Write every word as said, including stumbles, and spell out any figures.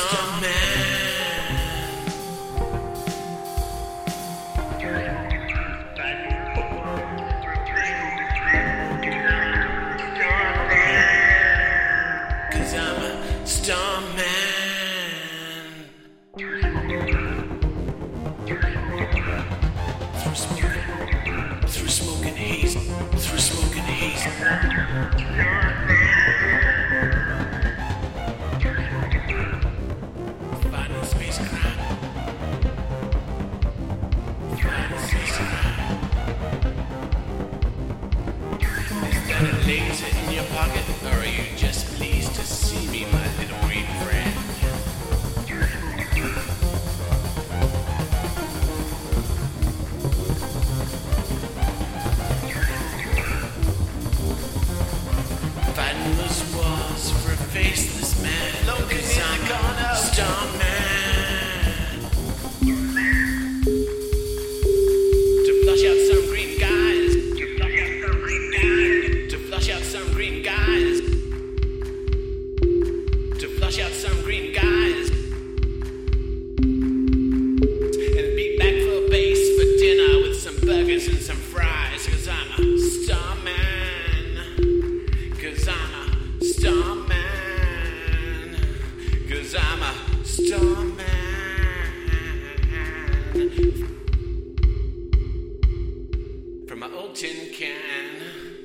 starman. Cause I'm a starman. Through smoke, through smoke and haze, through smoke and haze. Fighting space crime. Fighting space crime. Is that a laser in your pocket, or are you just pleased to see me, my little green friend? Fighting those wars for a faceless man. Cause I'm a starman. To flush out some green guys. To flush out some green guys. To flush out some green guys. And beat back for base for dinner with some burgers and some fries. Cause I'm a starman. Cause I'm a starman. Cause I'm a starman. From my old tin can.